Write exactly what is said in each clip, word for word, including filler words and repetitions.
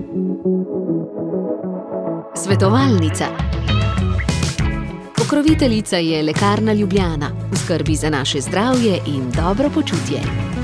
Svetovalnica. Pokroviteljica je Lekarna Ljubljana, v skrbi za naše zdravje in dobro počutje.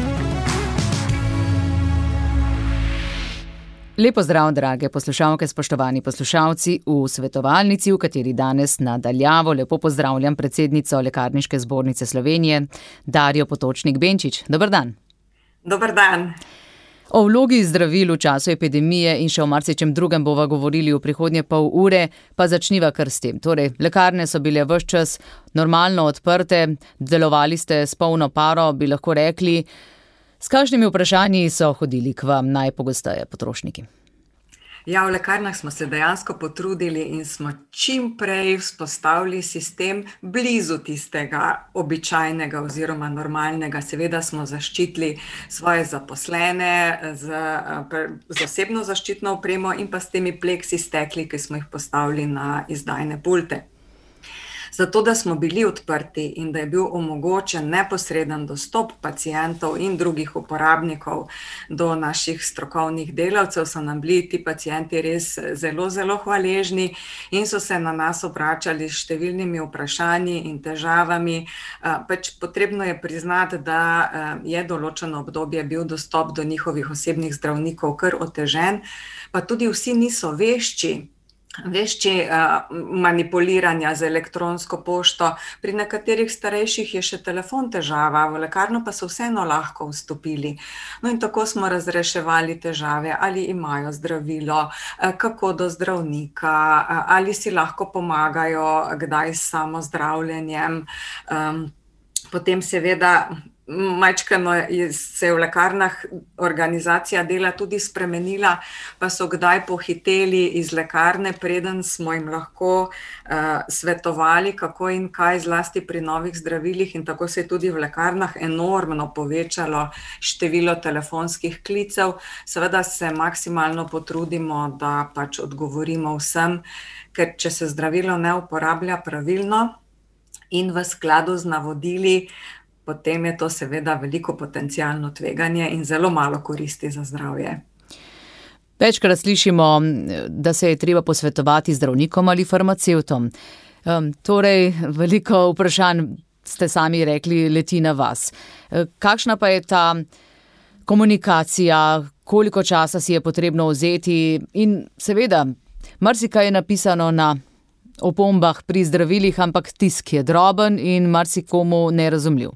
Lepo zdrav, drage poslušalke, spoštovani poslušalci, v svetovalnici, v kateri danes na daljavo lepo pozdravljam predsednico Lekarniške zbornice Slovenije, Darjo Potočnik Benčič. Dober dan. Dober dan. O vlogi zdravil v času epidemije in še o marsičem drugem bova govorili v prihodnje pol ure, pa začniva kar s tem. Torej, lekarne so bile ves čas normalno odprte, delovali ste s polno paro, bi lahko rekli. S kakšnimi vprašanji so hodili k vam najpogosteje potrošniki? Ja, v lekarnah smo se dejansko potrudili in smo čim prej vzpostavili sistem blizu tistega običajnega oziroma normalnega. Seveda smo zaščitili svoje zaposlene z zasebno zaščitno opremo in pa s temi pleksi stekli, ki smo jih postavili na izdajne pulte. Zato, da smo bili odprti in da je bil omogočen neposreden dostop pacientov in drugih uporabnikov do naših strokovnih delavcev, so nam bili ti pacienti res zelo, zelo hvaležni in so se na nas obračali s številnimi vprašanji in težavami. Pač potrebno je priznati, da je določeno obdobje bil dostop do njihovih osebnih zdravnikov kar otežen, pa tudi vsi niso vešči, vešči manipuliranja z elektronsko pošto. Pri nekaterih starejših je še telefon težava, v lekarno pa so vseeno lahko vstopili. No in tako smo razreševali težave, ali imajo zdravilo, kako do zdravnika, ali si lahko pomagajo kdaj s samozdravljenjem. Potem seveda majčkeno se je v lekarnah organizacija dela tudi spremenila, pa so kdaj pohiteli iz lekarne, preden smo jim lahko svetovali, kako in kaj, zlasti pri novih zdravilih, in tako se je tudi v lekarnah enormno povečalo število telefonskih klicev. Seveda se maksimalno potrudimo, da pač odgovorimo vsem, ker če se zdravilo ne uporablja pravilno in v skladu z navodili, potem je to seveda veliko potencialno tveganje in zelo malo koristi za zdravje. Večkrat slišimo, da se je treba posvetovati zdravnikom ali farmacevtom. Torej, veliko vprašanj, ste sami rekli, leti na vas. Kakšna pa je ta komunikacija, koliko časa si je potrebno vzeti in seveda, marsikaj je napisano na opombah pri zdravilih, ampak tisk je droben in marsikomu nerazumljiv.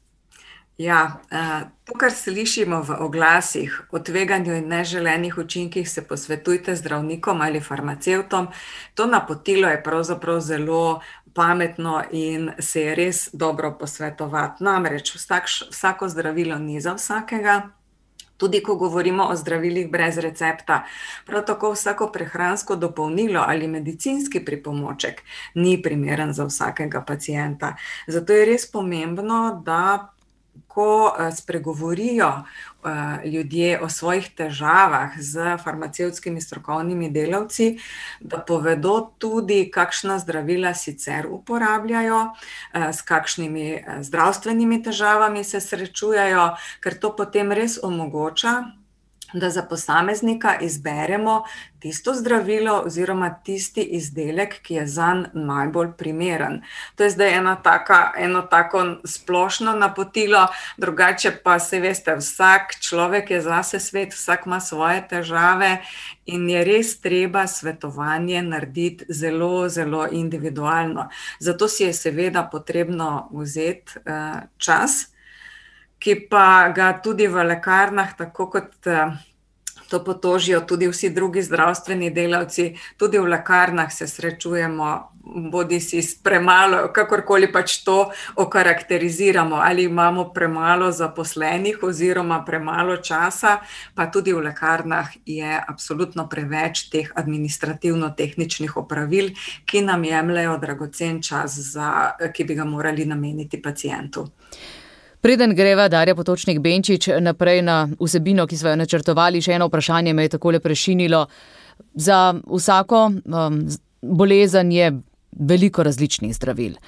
Ja, to, kar slišimo v oglasih o tveganju in neželenih učinkih, se posvetujte zdravnikom ali farmacevtom, to napotilo je pravzaprav zelo pametno in se je res dobro posvetovati. Namreč vsako zdravilo ni za vsakega, tudi ko govorimo o zdravilih brez recepta. Prav tako vsako prehransko dopolnilo ali medicinski pripomoček ni primeren za vsakega pacienta. Zato je res pomembno, da ko spregovorijo ljudje o svojih težavah z farmacevtskimi strokovnimi delavci, da povedo tudi, kakšna zdravila sicer uporabljajo, s kakšnimi zdravstvenimi težavami se srečujejo, ker to potem res omogoča, da za posameznika izberemo tisto zdravilo oziroma tisti izdelek, ki je zanj najbolj primeren. To je zdaj ena taka, eno tako splošno napotilo, drugače pa se veste, vsak človek je zase svet, vsak ima svoje težave in je res treba svetovanje narediti zelo, zelo individualno. Zato si je seveda potrebno vzeti čas, ki pa ga tudi v lekarnah, tako kot to potožijo tudi vsi drugi zdravstveni delavci, tudi v lekarnah se srečujemo, bodisi s premalo, kakorkoli pač to okarakteriziramo, ali imamo premalo zaposlenih oziroma premalo časa, pa tudi v lekarnah je absolutno preveč teh administrativno-tehničnih opravil, ki nam jemljejo dragocen čas, za, ki bi ga morali nameniti pacientu. Preden greva, Darja Potočnik Benčič, naprej na vsebino, ki smo jo načrtovali, še eno vprašanje me je takole prešinilo. Za vsako um, bolezen je veliko različnih zdravil.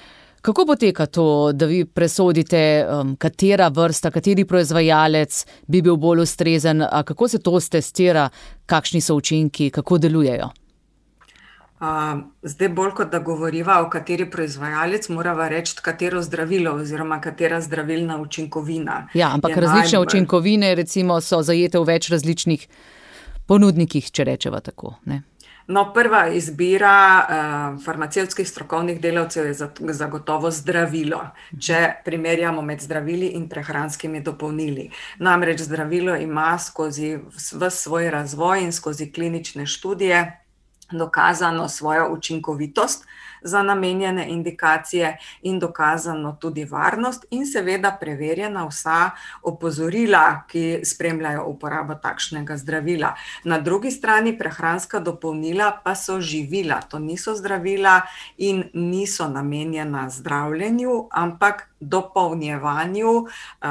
Kako poteka to, da vi presodite, um, katera vrsta, kateri proizvajalec bi bil bolj ustrezen, a kako se to stestira, kakšni so učinki, kako delujejo? Uh, zdaj bolj kot da govoriva o kateri proizvajalec, morava reči, katero zdravilo oziroma katera zdravilna učinkovina. Ja, ampak različne najbolj... učinkovine recimo so zajete v več različnih ponudnikih, če rečeva tako, ne? No, prva izbira uh, farmacevtskih strokovnih delavcev je zagotovo zdravilo, če primerjamo med zdravili in prehranskimi dopolnili. Namreč zdravilo ima skozi ves svoj razvoj in skozi klinične študije dokazano svojo učinkovitost za namenjene indikacije in dokazano tudi varnost in seveda preverjena vsa opozorila, ki spremljajo uporabo takšnega zdravila. Na drugi strani prehranska dopolnila pa so živila, to niso zdravila in niso namenjena zdravljenju, ampak dopolnjevanju,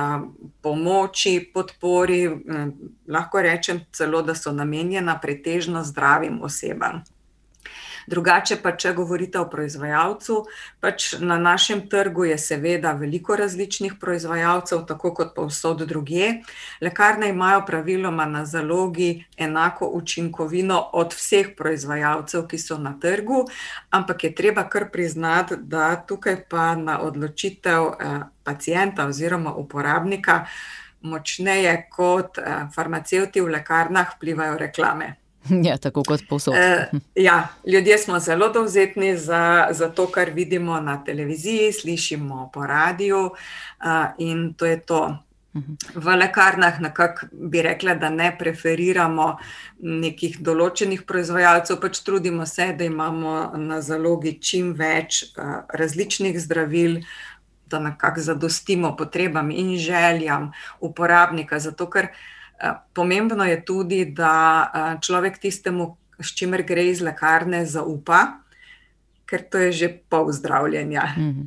pomoči, podpori, lahko rečem celo, da so namenjena pretežno zdravim osebam. Drugače pa, če govorite o proizvajalcu, pač na našem trgu je seveda veliko različnih proizvajalcev, tako kot povsod drugje. Lekarne imajo praviloma na zalogi enako učinkovino od vseh proizvajalcev, ki so na trgu, ampak je treba kar priznati, da tukaj pa na odločitev pacienta oziroma uporabnika močneje kot farmacevti v lekarnah vplivajo reklame. Ja, tako kot povsod. E, ja, ljudje smo zelo dovzetni za, za to, kar vidimo na televiziji, slišimo po radiju uh, in to je to. V lekarnah nekako bi rekla, da ne preferiramo nekih določenih proizvajalcev, pač trudimo se, da imamo na zalogi čim več uh, različnih zdravil, da nekako zadostimo potrebam in željam uporabnika, zato ker pomembno je tudi, da človek tistemu, s čimer gre iz lekarne, zaupa, ker to je že pol zdravljenja.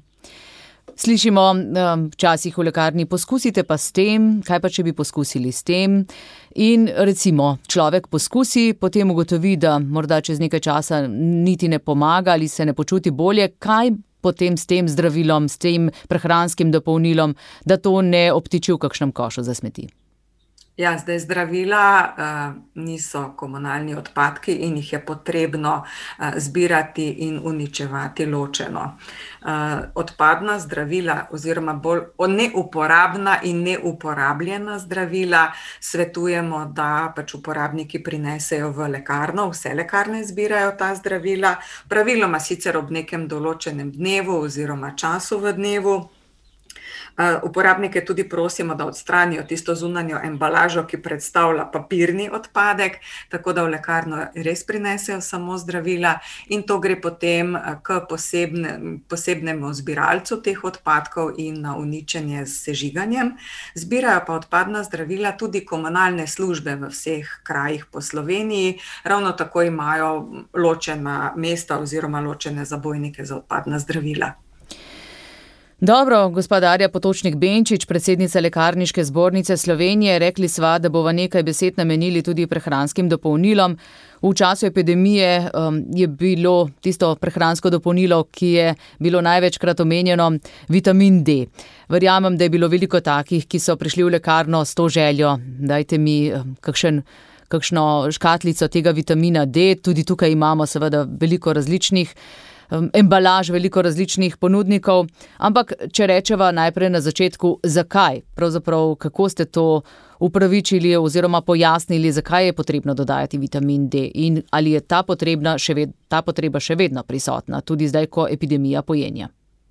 Slišimo včasih v lekarni, poskusite pa s tem, kaj pa če bi poskusili s tem. In recimo človek poskusi, potem ugotovi, da morda čez nekaj časa niti ne pomaga ali se ne počuti bolje, kaj potem s tem zdravilom, s tem prehranskim dopolnilom, da to ne obtiči v kakšnem košu za smeti. Ja, zdaj zdravila uh, niso komunalni odpadki in jih je potrebno uh, zbirati in uničevati ločeno. Uh, odpadna zdravila oziroma bolj neuporabna in neuporabljena zdravila svetujemo, da pač uporabniki prinesejo v lekarno, vse lekarne zbirajo ta zdravila, praviloma sicer ob nekem določenem dnevu oziroma času v dnevu. Uh, uporabnike tudi prosimo, da odstranijo tisto zunanjo embalažo, ki predstavlja papirni odpadek, tako da v lekarno res prinesejo samo zdravila in to gre potem k posebne, posebnemu zbiralcu teh odpadkov in na uničenje s sežiganjem. Zbirajo pa odpadna zdravila tudi komunalne službe v vseh krajih po Sloveniji, ravno tako imajo ločena mesta oziroma ločene zabojnike za odpadna zdravila. Dobro, gospa Darja Potočnik-Benčič, predsednica Lekarniške zbornice Slovenije, rekli sva, da bova nekaj besed namenili tudi prehranskim dopolnilom. V času epidemije um, je bilo tisto prehransko dopolnilo, ki je bilo največkrat omenjeno, vitamin D. Verjamem, da je bilo veliko takih, ki so prišli v lekarno s to željo, dajte mi um, kakšen, kakšno škatlico tega vitamina D, tudi tukaj imamo seveda veliko različnih embalaž, veliko različnih ponudnikov, ampak če rečeva najprej na začetku, zakaj? Pravzaprav, kako ste to upravičili oziroma pojasnili, zakaj je potrebno dodajati vitamin D in ali je ta, še ved, ta potreba še vedno prisotna, tudi zdaj, ko epidemija pojenja?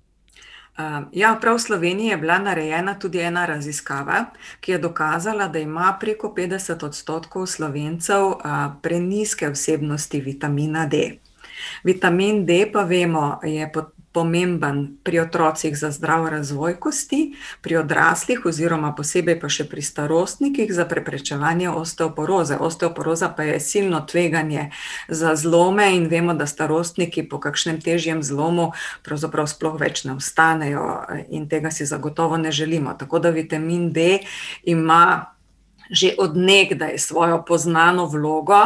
Ja, prav v Sloveniji je bila narejena tudi ena raziskava, ki je dokazala, da ima preko petdeset odstotkov Slovencev prenizke vsebnosti vitamina D. Vitamin D pa vemo je pomemben pri otrocih za zdrav razvoj kosti, pri odraslih oziroma posebej pa še pri starostnikih za preprečevanje osteoporoze. Osteoporoza pa je silno tveganje za zlome in vemo, da starostniki po kakšnem težjem zlomu pravzaprav sploh več ne ostanejo in tega si zagotovo ne želimo. Tako da vitamin D ima že od nekdaj svojo poznano vlogo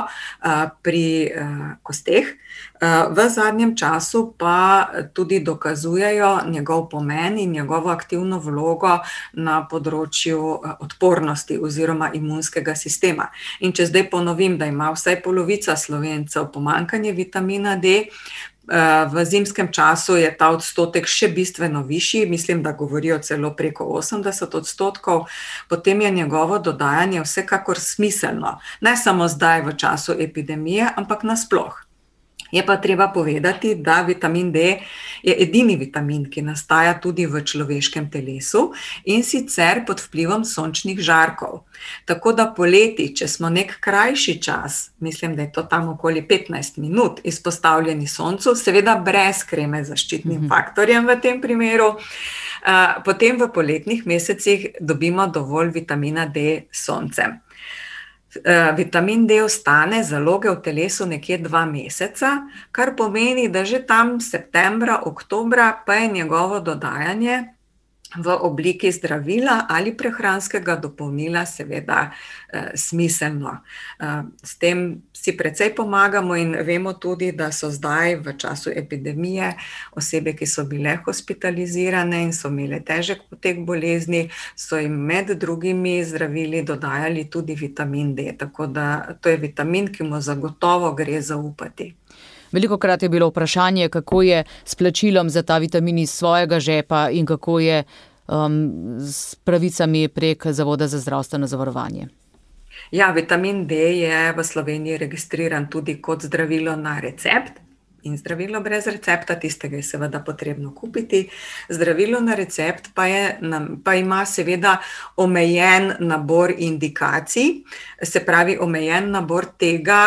pri kosteh. V zadnjem času pa tudi dokazujejo njegov pomen in njegovo aktivno vlogo na področju odpornosti oziroma imunskega sistema. In če zdaj ponovim, da ima vsaj polovica Slovencev pomanjkanje vitamina D, v zimskem času je ta odstotek še bistveno višji, mislim, da govorijo celo preko osemdeset odstotkov, potem je njegovo dodajanje vsekakor smiselno, ne samo zdaj v času epidemije, ampak nasploh. Je pa treba povedati, da vitamin D je edini vitamin, ki nastaja tudi v človeškem telesu in sicer pod vplivom sončnih žarkov. Tako da poleti, če smo nek krajši čas, mislim, da je to tam okoli petnajst minut, izpostavljeni soncu, seveda brez kreme z zaščitnim faktorjem v tem primeru, potem v poletnih mesecih dobimo dovolj vitamina D s soncem. Vitamin D ostane zaloge v telesu nekje dva meseca, kar pomeni, da že tam septembra, oktobra pa je njegovo dodajanje v obliki zdravila ali prehranskega dopolnila seveda smiselno. S tem si precej pomagamo in vemo tudi, da so zdaj v času epidemije osebe, ki so bile hospitalizirane in so imele težek potek bolezni, so jim med drugimi zdravili dodajali tudi vitamin D, tako da to je vitamin, ki mu zagotovo gre zaupati. Velikokrat je bilo vprašanje, kako je s plačilom za ta vitamin iz svojega žepa in kako je um, s pravicami prek Zavoda za zdravstveno zavarovanje. Ja, vitamin D je v Sloveniji registriran tudi kot zdravilo na recept in zdravilo brez recepta, tistega je seveda potrebno kupiti. Zdravilo na recept pa, je, pa ima seveda omejen nabor indikacij, se pravi omejen nabor tega,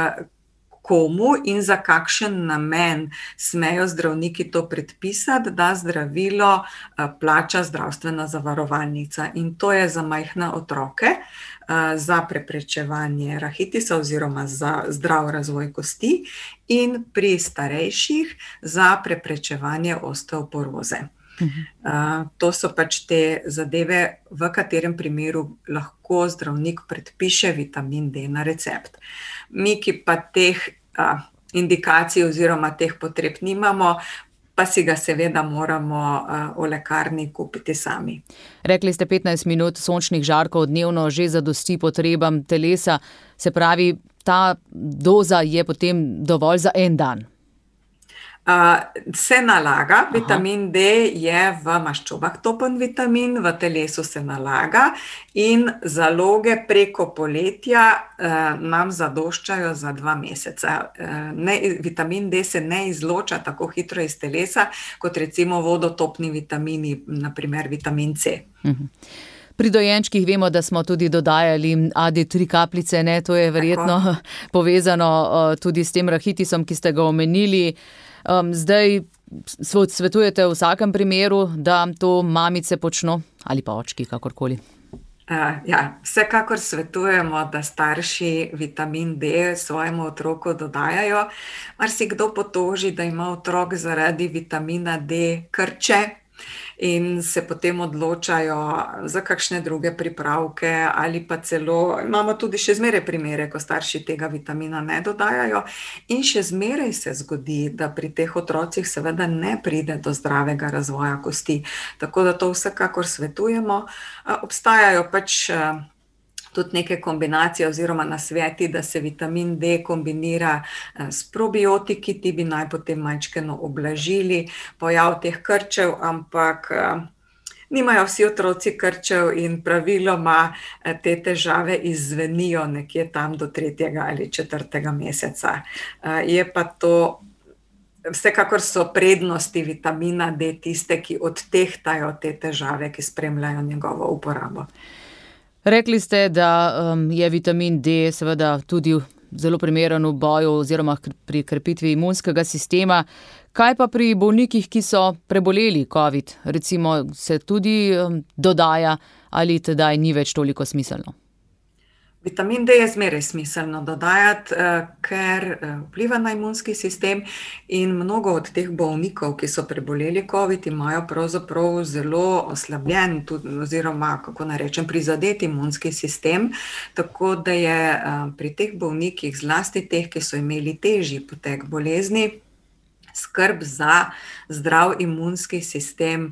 komu in za kakšen namen smejo zdravniki to predpisati, da zdravilo plača zdravstvena zavarovalnica. In to je za majhne otroke, za preprečevanje rahitisa oziroma za zdrav razvoj kosti in pri starejših za preprečevanje osteoporoze. Uh, to so pač te zadeve, v katerem primeru lahko zdravnik predpiše vitamin D na recept. Mi, ki pa teh uh, indikacij oziroma teh potreb nimamo, pa si ga seveda moramo uh, v lekarni kupiti sami. Rekli ste petnajst minut sončnih žarkov dnevno že zadosti potrebam telesa, se pravi, ta doza je potem dovolj za en dan. Uh, se nalaga, vitamin D je v maščobah topen vitamin, v telesu se nalaga in zaloge preko poletja uh, nam zadoščajo za dva meseca. Uh, ne, vitamin D se ne izloča tako hitro iz telesa, kot recimo vodotopni vitamini, naprimer vitamin C. Uh-huh. Pri dojenčkih vemo, da smo tudi dodajali A D tri kapljice, ne? To je verjetno tako povezano uh, tudi s tem rahitisom, ki ste ga omenili. Um, zdaj svetujete v vsakem primeru, da to mamice počno ali pa očki, kakorkoli? Uh, ja, vsekakor svetujemo, da starši vitamin D svojemu otroku dodajajo. Marsikdo potoži, da ima otrok zaradi vitamina D krče in se potem odločajo za kakšne druge pripravke ali pa celo, imamo tudi še zmeraj primere, ko starši tega vitamina ne dodajajo in še zmeraj se zgodi, da pri teh otrocih seveda ne pride do zdravega razvoja kosti. Tako da to vsekakor svetujemo. Obstajajo pač tudi neke kombinacije oziroma nasveti, da se vitamin D kombinira s probiotiki, ti bi naj potem majčkeno oblažili pojav teh krčev, ampak nimajo vsi otroci krčev in praviloma te težave izzvenijo nekje tam do tretjega ali četrtega meseca. Je pa to, vsekakor so prednosti vitamina D tiste, ki odtehtajo te težave, ki spremljajo njegovo uporabo. Rekli ste, da um, je vitamin D seveda tudi zelo primeren v boju oziroma pri krepitvi imunskega sistema. Kaj pa pri bolnikih, ki so preboleli COVID? Recimo se tudi um, dodaja ali tedaj ni več toliko smiselno? Vitamin D je zmeraj smiselno dodajati, ker vpliva na imunski sistem in mnogo od teh bolnikov, ki so preboleli covid, imajo pravzaprav zelo oslabljen oziroma, kako naj rečem, prizadet imunski sistem, tako da je pri teh bolnikih, zlasti teh, ki so imeli težji potek bolezni, skrb za zdrav imunski sistem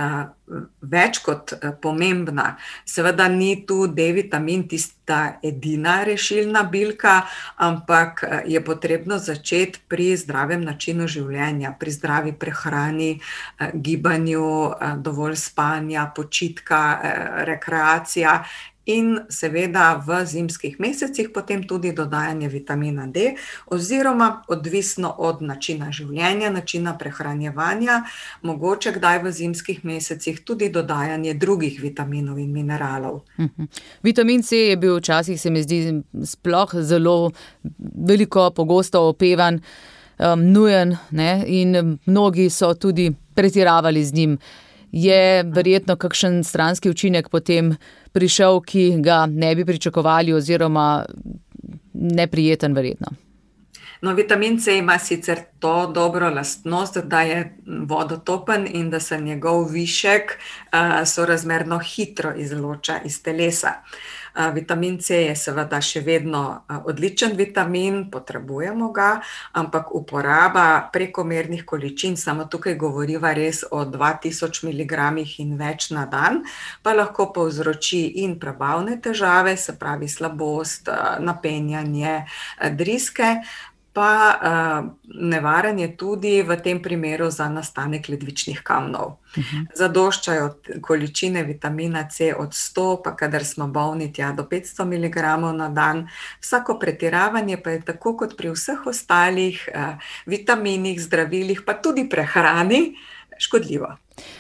več kot pomembna. Seveda ni tu D-vitamin tista edina rešilna bilka, ampak je potrebno začeti pri zdravem načinu življenja, pri zdravi prehrani, gibanju, dovolj spanja, počitka, rekreacija. In seveda v zimskih mesecih potem tudi dodajanje vitamina D, oziroma odvisno od načina življenja, načina prehranjevanja, mogoče kdaj v zimskih mesecih tudi dodajanje drugih vitaminov in mineralov. Mhm. Vitamin C je bil včasih, se mi zdi, sploh zelo veliko pogosto opevan, um, nujen, ne? In mnogi so tudi pretiravali z njim. Je verjetno kakšen stranski učinek potem prišel, ki ga ne bi pričakovali oziroma neprijeten verjetno? No, vitamin C ima sicer to dobro lastnost, da je vodotopen in da se njegov višek sorazmerno hitro izloča iz telesa. Vitamin C je seveda še vedno odličen vitamin, potrebujemo ga, ampak uporaba prekomernih količin, samo tukaj govoriva res o dva tisoč miligramih in več na dan, pa lahko povzroči in prebavne težave, se pravi slabost, napenjanje, driske, pa nevaren je tudi v tem primeru za nastanek ledvičnih kamnov. Uh-huh. Zadoščajo količine vitamina C od sto, pa kadar smo bolni tja do petsto miligramov na dan. Vsako pretiravanje pa je tako kot pri vseh ostalih vitaminih, zdravilih, pa tudi prehrani, škodljivo.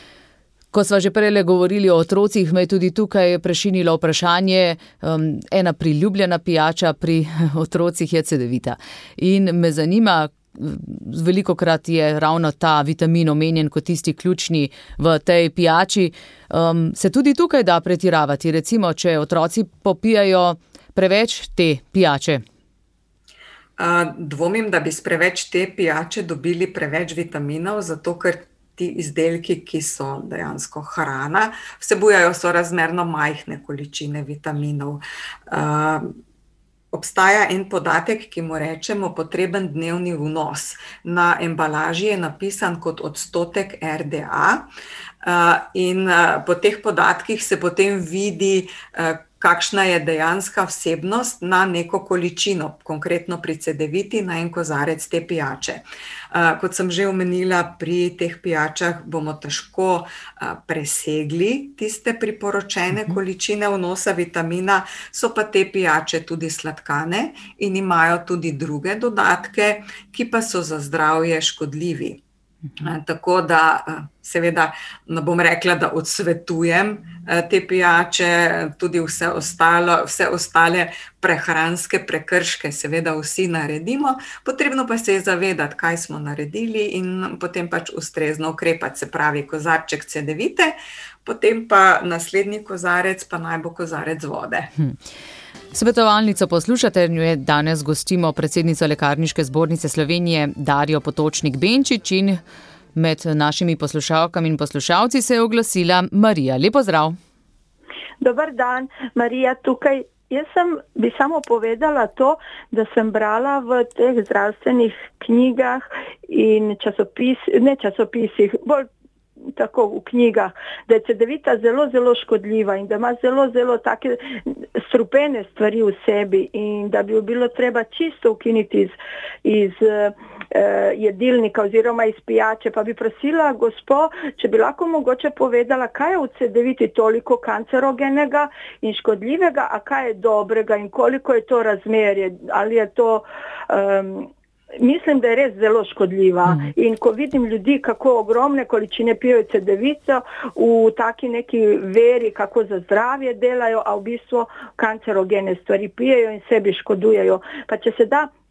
Ko sva že prej govorili o otrocih, me je tudi tukaj prešinilo vprašanje, um, ena priljubljena pijača pri otrocih je cedevita. In me zanima, velikokrat je ravno ta vitamin omenjen kot tisti ključni v tej pijači. Um, se tudi tukaj da pretiravati, recimo, če otroci popijajo preveč te pijače? Uh, dvomim, da bi s preveč te pijače dobili preveč vitaminov, zato ker ti izdelki, ki so dejansko hrana, vsebujajo sorazmerno majhne količine vitaminov. Uh, obstaja en podatek, ki mu rečemo potreben dnevni vnos. Na embalaži je napisan kot odstotek R D A uh, in uh, po teh podatkih se potem vidi, uh, kakšna je dejanska vsebnost na neko količino, konkretno pri cedeviti na en kozarec te pijače. Kot sem že omenila, pri teh pijačah bomo težko presegli tiste priporočene količine vnosa vitamina, so pa te pijače tudi sladkane in imajo tudi druge dodatke, ki pa so za zdravje škodljivi. Tako da, seveda, ne bom rekla, da odsvetujem te pijače, tudi vse ostalo, vse ostale prehranske prekrške, seveda vsi naredimo, potrebno pa se je zavedati, kaj smo naredili in potem pač ustrezno ukrepati, se pravi kozarček cedevite, potem pa naslednji kozarec, pa naj bo kozarec vode. Hm. Svetovalnico poslušate, njo je danes gostimo predsednico Lekarniške zbornice Slovenije Darjo Potočnik Benčič in med našimi poslušalkami in poslušalci se je oglasila Marija. Lep pozdrav. Dobar dan, Marija tukaj. Jaz sem, bi samo povedala to, da sem brala v teh zdravstvenih knjigah in časopis, ne časopisih, bolj tako v knjigah, da je cedevita zelo, zelo škodljiva in da ima zelo, zelo take strupene stvari v sebi in da bi jo bilo treba čisto ukiniti iz, iz uh, jedilnika oziroma iz pijače. Pa bi prosila gospo, če bi lahko mogoče povedala, kaj je v cedeviti toliko kancerogenega in škodljivega, a kaj je dobrega in koliko je to razmerje, ali je to... Um, Mislim, da je res zelo škodljiva. Mm. In ko vidim ljudi, kako ogromne količine pijejo cedevico v taki neki veri, kako za zdravje delajo, a v bistvu kancerogene stvari pijejo in sebi škodujejo. Pa če se da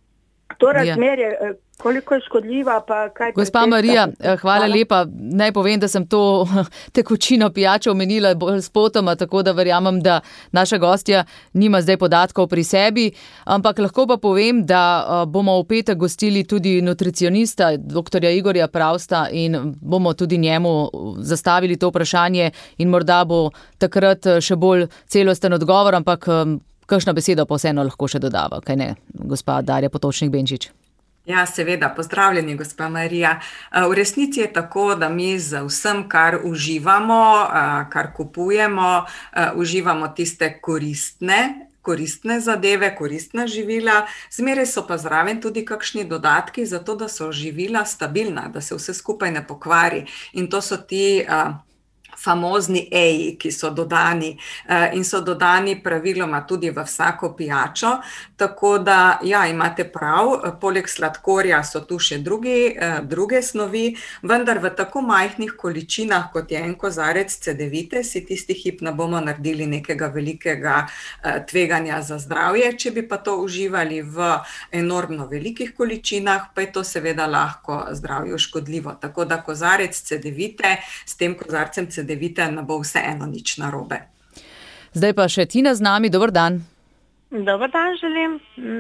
to razmerje, ja. Koliko je škodljiva, pa kaj... Gospa Marija, hvala, hvala lepa. Naj povem, da sem to tekočino pijačo omenila bolj spotoma, tako da verjamem, da naša gostja nima zdaj podatkov pri sebi, ampak lahko pa povem, da bomo v petek gostili tudi nutricionista, doktorja Igorja Pravsta, in bomo tudi njemu zastavili to vprašanje in morda bo takrat še bolj celosten odgovor, ampak kakšna beseda pa vseeno lahko še dodava, kaj ne, gospa Darja Potočnik-Benčič? Ja, seveda, pozdravljeni, gospa Marija. V resnici je tako, da mi z vsem, kar uživamo, kar kupujemo, uživamo tiste koristne, koristne zadeve, koristna živila, zmeraj so pa zraven tudi kakšni dodatki, zato da so živila stabilna, da se vse skupaj ne pokvari. In to so ti famozni E-ji, ki so dodani in so dodani praviloma tudi v vsako pijačo, tako da, ja, imate prav, poleg sladkorja so tu še drugi, druge snovi, vendar v tako majhnih količinah, kot je en kozarec cedevite, si tisti hip ne bomo naredili nekega velikega tveganja za zdravje, če bi pa to uživali v enormno velikih količinah, pa je to seveda lahko zdravju škodljivo, tako da kozarec cedevite, s tem kozarcem cedevite Vidite, ne bo vseeno nič narobe. Zdaj pa še Tina z nami, dober dan. Dober dan želim.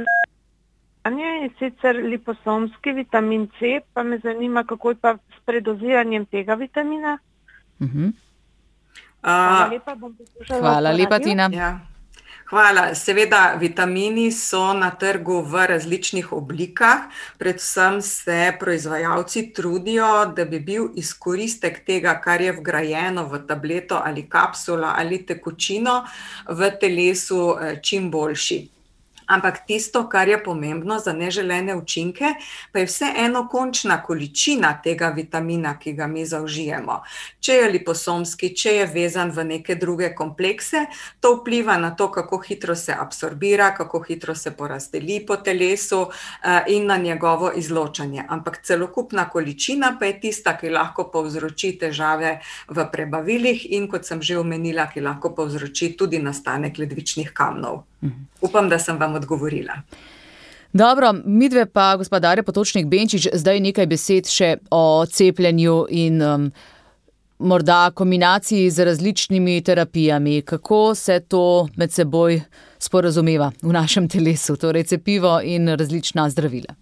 Je sicer liposomski vitamin C, pa me zanima, kako je pa s predoziranjem tega vitamina. Uh-huh. Hvala lepa, bom poslušala. Hvala lepa, Tina. Ja. Hvala. Seveda, vitamini so na trgu v različnih oblikah, predvsem se proizvajalci trudijo, da bi bil izkoristek tega, kar je vgrajeno v tableto ali kapsulo ali tekočino v telesu čim boljši. Ampak tisto, kar je pomembno za neželene učinke, pa je vseeno končna količina tega vitamina, ki ga mi zaužijemo. Če je liposomski, če je vezan v neke druge komplekse, to vpliva na to, kako hitro se absorbira, kako hitro se porazdeli po telesu in na njegovo izločanje. Ampak celokupna količina pa je tista, ki lahko povzroči težave v prebavilih in, kot sem že omenila, ki lahko povzroči tudi nastanek ledvičnih kamnov. Upam, da sem vam odgovorila. Dobro, midve pa, gospa Darja Potočnik-Benčič, zdaj nekaj besed še o cepljenju in um, morda kombinaciji z različnimi terapijami. Kako se to med seboj sporazumeva v našem telesu, torej cepivo in različna zdravila?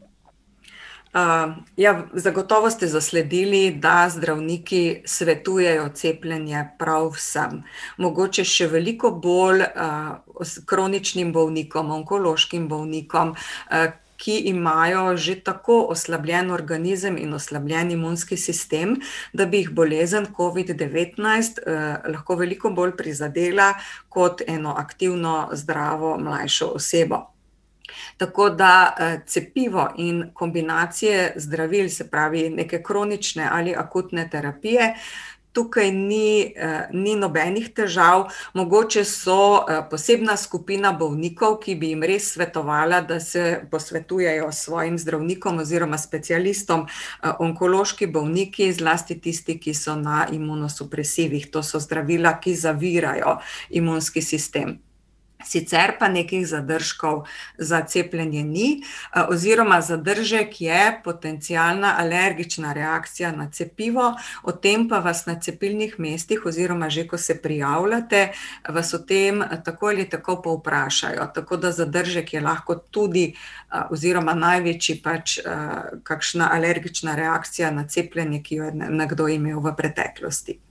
Uh, ja, zagotovo ste zasledili, da zdravniki svetujejo cepljenje prav vsem. Mogoče še veliko bolj uh, kroničnim bolnikom, onkološkim bolnikom, uh, ki imajo že tako oslabljen organizem in oslabljen imunski sistem, da bi jih bolezen covid devetnajst uh, lahko veliko bolj prizadela kot eno aktivno, zdravo, mlajšo osebo. Tako da cepivo in kombinacije zdravil, se pravi neke kronične ali akutne terapije, tukaj ni, ni nobenih težav. Mogoče so posebna skupina bolnikov, ki bi jim res svetovala, da se posvetujejo s svojim zdravnikom oziroma specialistom, onkološki bolniki, zlasti tisti, ki so na imunosupresivih. To so zdravila, ki zavirajo imunski sistem. Sicer pa nekih zadržkov za cepljenje ni, oziroma zadržek je potencialna alergična reakcija na cepivo, o tem pa vas na cepilnih mestih oziroma že ko se prijavljate, vas o tem tako ali tako povprašajo. Tako da zadržek je lahko tudi oziroma največji pač kakšna alergična reakcija na cepljenje, ki jo je nekdo imel v preteklosti.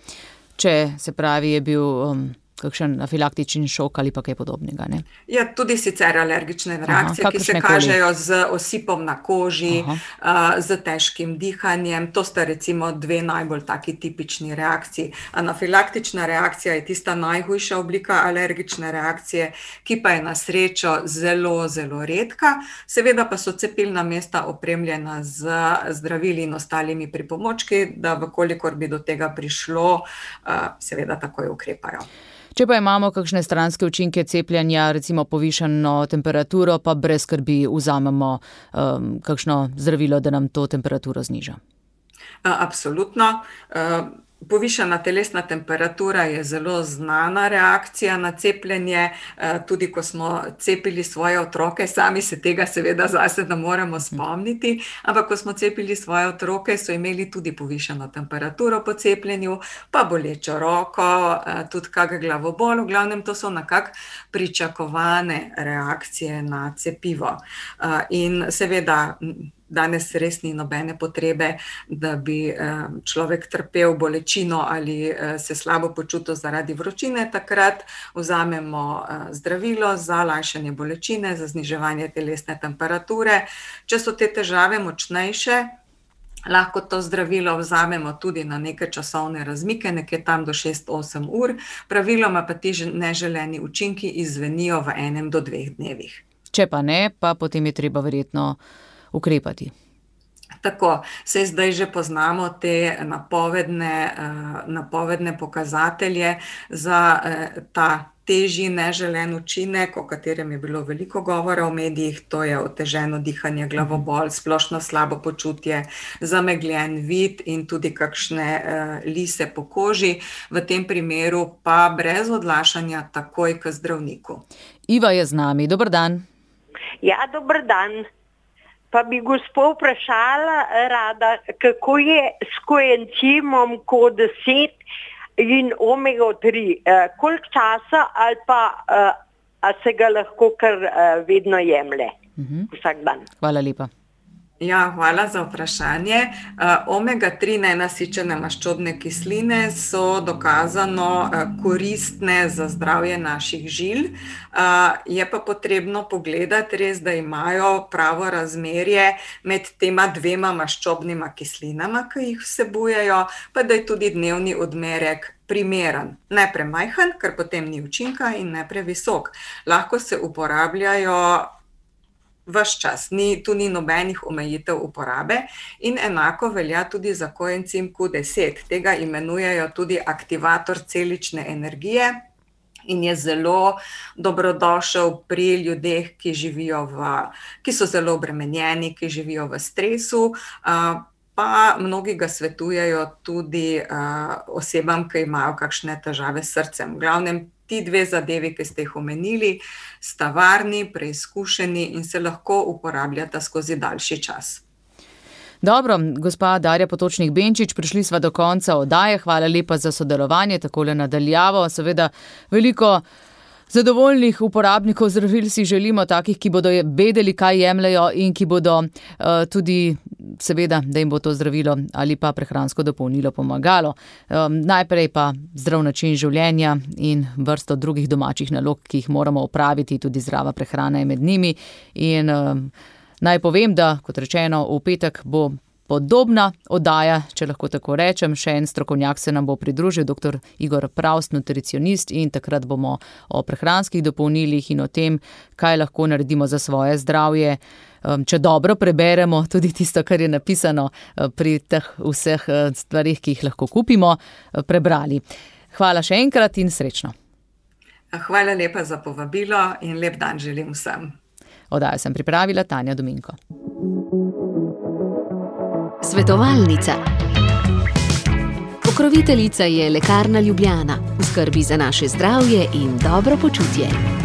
Če se pravi je bil... Um... kakšen afilaktični šok ali pa kaj podobnega, ne? Ja, tudi sicer alergične reakcije, Aha, ki se kažejo z osipom na koži, uh, z težkim dihanjem. To sta recimo dve najbolj taki tipični reakciji. Anafilaktična reakcija je tista najhujša oblika alergične reakcije, ki pa je na srečo zelo, zelo redka. Seveda pa so cepilna mesta opremljena z zdravili in ostalimi pripomočki, da vkolikor bi do tega prišlo, uh, seveda takoj ukrepajo. Če pa imamo kakšne stranske učinke cepljenja, recimo povišano temperaturo, pa brez skrbi vzamemo um, kakšno zdravilo, da nam to temperaturo zniža. Absolutno. Povišana telesna temperatura je zelo znana reakcija na cepljenje, tudi ko smo cepili svoje otroke, sami se tega seveda zase ne moremo spomniti, ampak ko smo cepili svoje otroke, so imeli tudi povišano temperaturo po cepljenju, pa bolečo roko, tudi kak glavobol, v glavnem to so nekako pričakovane reakcije na cepivo. In seveda danes res ni nobene potrebe, da bi človek trpel bolečino ali se slabo počutil zaradi vročine. Takrat vzamemo zdravilo za lajšanje bolečine, za zniževanje telesne temperature. Če so te težave močnejše, lahko to zdravilo vzamemo tudi na neke časovne razmike, nekje tam do šest do osem ur. Praviloma pa ti neželeni učinki izzvenijo v enem do dveh dnevih. Če pa ne, pa potem je treba verjetno ukrepati. Tako, saj zdaj že poznamo te napovedne, napovedne pokazatelje za ta težji neželen učinek, o katerem je bilo veliko govora v medijih, to je oteženo dihanje, glavobol, splošno slabo počutje, zamegljen vid in tudi kakšne lise po koži. V tem primeru pa brez odlašanja takoj k zdravniku. Iva je z nami, dober dan. Ja, dober dan. Pa bi gospo vprašala rada, kako je s koencimom K deset in omega tri, koliko časa ali pa a se ga lahko kar vedno jemlje vsak dan. Hvala lepa. Ja, hvala za vprašanje. Omega tri nenasičene maščobne kisline so dokazano koristne za zdravje naših žil. Je pa potrebno pogledati res, da imajo pravo razmerje med tema dvema maščobnima kislinama, ki jih vsebujejo, pa da je tudi dnevni odmerek primeren. Ne premajhen, ker potem ni učinka, in ne previsok. Lahko se uporabljajo ves čas, ni, tu ni nobenih omejitev uporabe in enako velja tudi za koencim Q deset. Tega imenujejo tudi aktivator celične energije in je zelo dobrodošel pri ljudeh, ki živijo v, ki so zelo obremenjeni, ki živijo v stresu, pa mnogi ga svetujejo tudi osebam, ki imajo kakšne težave s srcem. V glavnem, ti dve zadevi, ki ste jih omenili, sta varni, preizkušeni in se lahko uporabljata skozi daljši čas. Dobro, gospa Darja Potočnik-Benčič, prišli sva do konca oddaje. Hvala lepa za sodelovanje, takole nadaljavo. Seveda veliko zadovoljnih uporabnikov zdravil si želimo, takih, ki bodo vedeli, kaj jemljajo in ki bodo uh, tudi, seveda, da jim bo to zdravilo ali pa prehransko dopolnilo pomagalo. Um, najprej pa zdrav način življenja in vrsto drugih domačih nalog, ki jih moramo opraviti, tudi zdrava prehrana je med njimi. In um, naj povem, da, kot rečeno, v petek bo podobna oddaja, če lahko tako rečem. Še en strokovnjak se nam bo pridružil, doktor Igor Pravst, nutricionist, in takrat bomo o prehranskih dopolnilih in o tem, kaj lahko naredimo za svoje zdravje, če dobro preberemo tudi tisto, kar je napisano pri teh vseh stvarih, ki jih lahko kupimo, prebrali. Hvala še enkrat in srečno. Hvala lepa za povabilo in lep dan želim vsem. Oddajo sem pripravila Tanja Dominko. Svetovalnica. Pokroviteljica je Lekarna Ljubljana. V skrbi za naše zdravje in dobro počutje.